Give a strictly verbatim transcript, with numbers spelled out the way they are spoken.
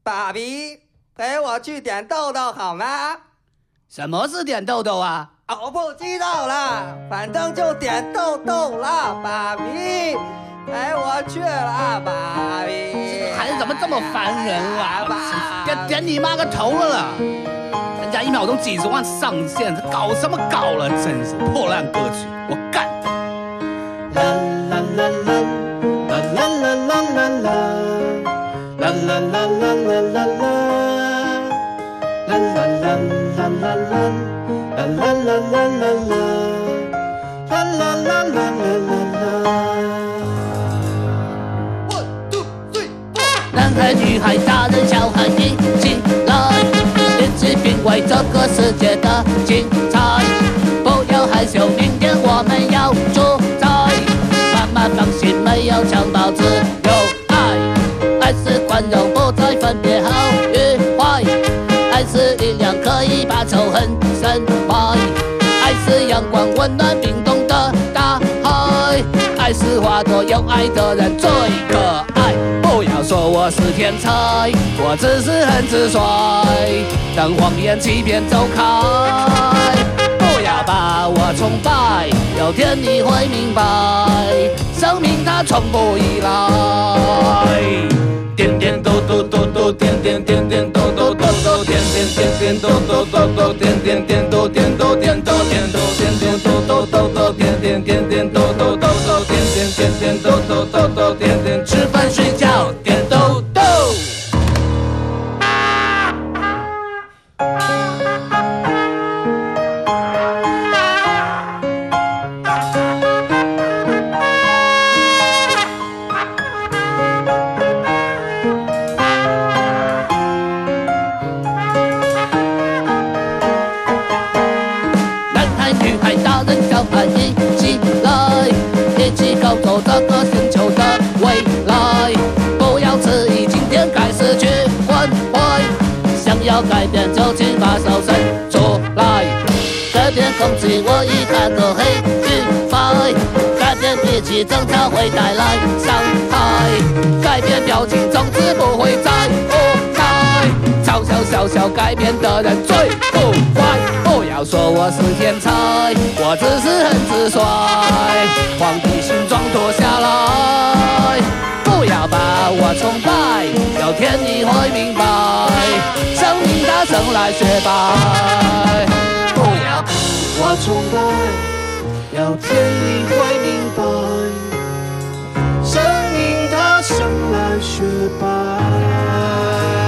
爸比，陪我去点豆豆好吗？ 什么是点豆豆啊？ 我不知道啦，反正就点豆豆啦，爸比，陪我去啦，爸比。 这个孩子怎么这么烦人啊？点点你妈个头了啦！人家一秒钟几十万上线，这搞什么搞了？真是破烂歌曲，我干！ 啦啦啦啦啦啦啦啦啦啦啦啦啦啦啦啦啦啦。啦啦啦啦啦啦，啦啦啦啦啦啦，啦啦啦啦啦啦。 One two three four。 男孩女孩大人小孩一起来，一起品味这个世界的精彩。不要害羞，明天我们要出彩。妈妈放心，没有强暴，只有爱。爱是宽容，不再分别好与坏。爱是力量，可以把仇恨深埋。爱是阳光，温暖冰冻的大海。爱是花朵，有爱的人最可爱。不要说我是天才，我只是很直率。当谎言欺骗走开，不要把我崇拜，有天你会明白，生命它从不依赖。点点豆豆豆豆，点点点点豆豆豆豆，点点点点豆豆豆豆，点点点豆点豆点豆点豆点点豆豆豆豆，点点点点豆豆豆豆，点点点点豆豆豆豆，点点吃饭睡觉点豆豆。走这个星球的未来，不要迟疑，今天开始去换回。想要改变就请把手伸出来，改变空气我已看过黑与白，改变脾气争吵会带来伤害，改变表情从此不会再无奈。嘲笑小小改变的人最不乖，不要说我是天才，我只是很直率。皇帝形状脱下来，不要把我崇拜，有天你会明白，生命它生来雪白。不要把我崇拜，有天你会明白，生命它生来雪白。